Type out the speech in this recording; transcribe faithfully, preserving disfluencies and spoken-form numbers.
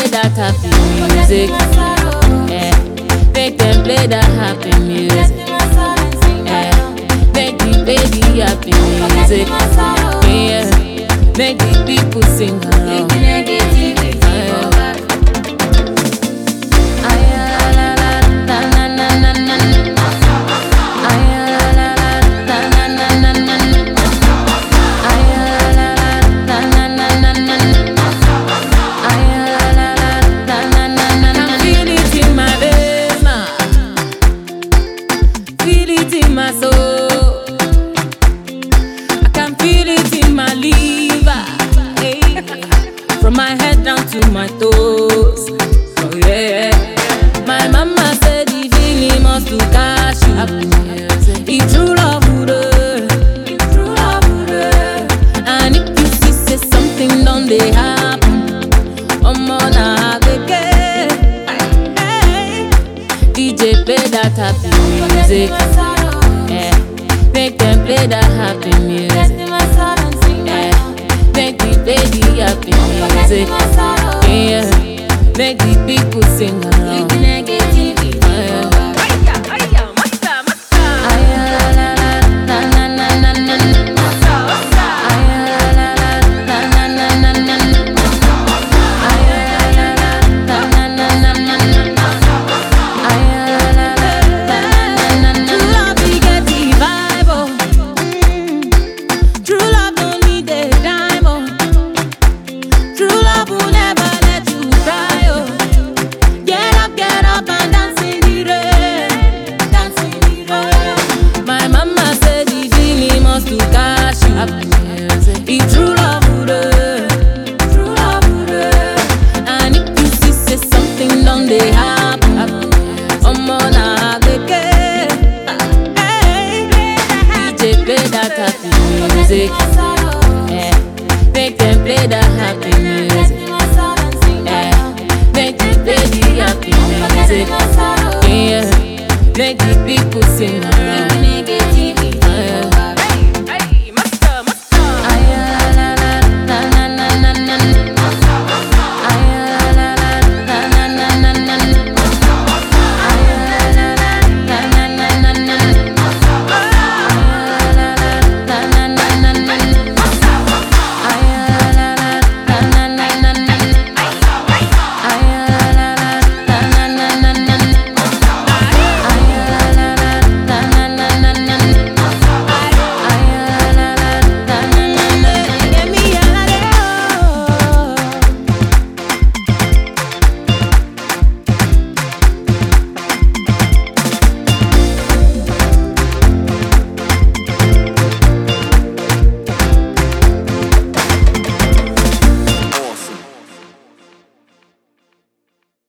play that happy music. Yeah, make them play that happy music. Yeah, make the baby happy music. Yeah, make the people sing along. Feel it in my soul, I can feel it in my liver, hey. From my head down to my toes, oh yeah. My mama said the feeling must to cash you. It's true love, it's true love, and if you see say something done they happen, I'm on a hey. D J play that happy music. Yeah, make them play that happy music. Yeah, make the baby happy music. Yeah, make the people sing along. It's true love, true love, and if you see say something done they happen, I'm on a hey. D J play that happy music. Yeah, make them play that happy music. Yeah, make the baby happy music. Yeah, make the people sing.